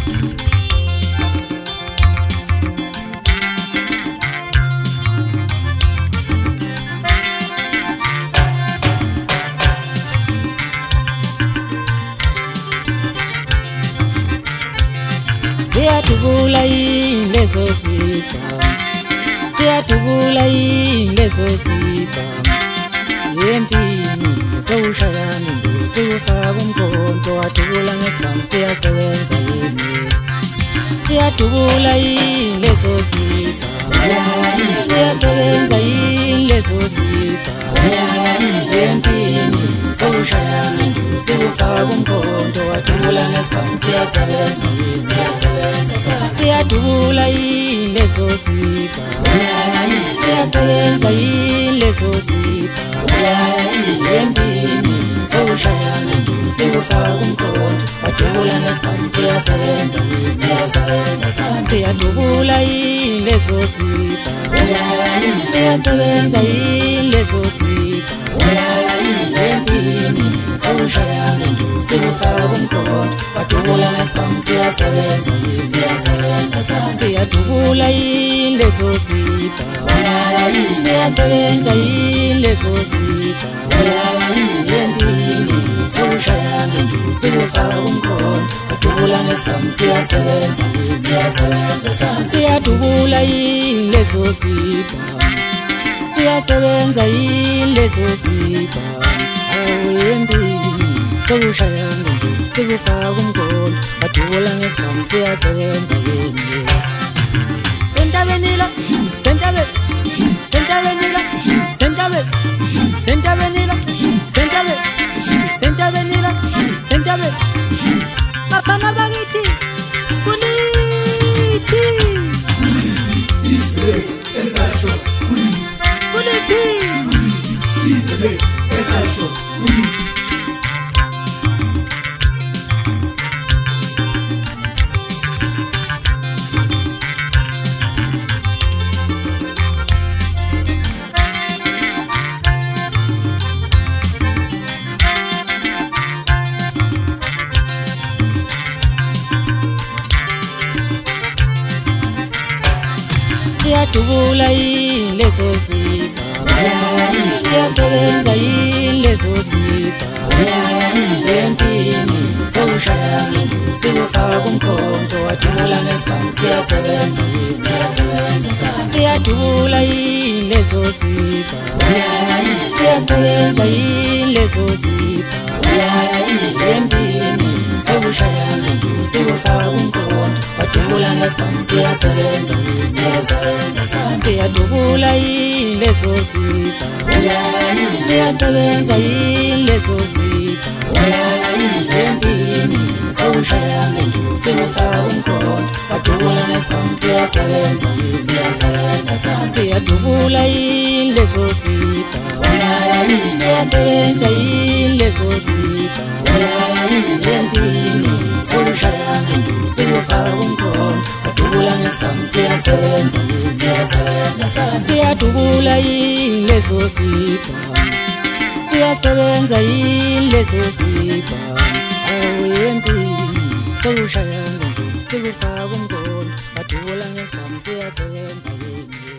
Siyadubula lezo zibhamu, siyadubula lezo zibhamu. Empini sewushayana nduku sewufaka umkhonto wadubula ngesibhamu siyasebenza yini. Siyadubula lezo zibhamu, siyasebenza lezo zibhamu. Empini sewushayana nduku sewufaka umkhonto wadubula ngesibhamu siyasebenza yini. Siyadubula lezo zibhamu, siyasebenza lezo zibhamu. Empini sewushayana nduku sewufaka umkhonto wadubula ngesibhamu siyasebenza yini. Siyadubula lezo zibhamu, siyasebenza lezo zibhamu. Empini sewushayana nduku sewufaka umkhonto wadubula ngesibhamu siyasebenza yini. Siyadubula lezo zibhamu, siyasebenza lezo zibhamu. Empini sewushayana nduku sewufaka umkhonto wadubula ngesibhamu siyasebenza yini. Siyadubula lezo zibhamu, siyasebenza lezo zibhamu. Empini sewushayana nduku sewufaka umkhonto wadubula ngesibhamu siyasebenza yini. Sentabenila, sentabe, sentabenila, sentabe, sentabenila, sentabe, sentabenila, sentabe. Bafana bakithi kulithi izwe esasho kulithi izwe esasho kulithi. Siyadubula lezo zibhamu, siyasebenza lezo zibhamu. Empini sewushayana nduku sewufaka umkhonto wadubula ngesibhamu siyasebenza yini. Siyadubula lezo zibhamu, siyasebenza lezo zibhamu. Empini sewushayana nduku sewufaka umkhonto wadubula ngesibhamu siyasebenza yini. Siyadubula lezo zibhamu, siyasebenza lezo zibhamu. Empini sewushayana nduku sewufaka umkhonto wadubula ngesibhamu siyasebenza yini. Siyadubula lezo zibhamu, siyasebenza lezo zibhamu. Empini sewushayana nduku sewufaka umkhonto wadubula ngesibhamu siyasebenza yini. Siyadubula lezo zibhamu, siyasebenza lezo zibhamu. Empini sewushayana nduku sewufaka umkhonto wadubula ngesibhamu siyasebenza yini.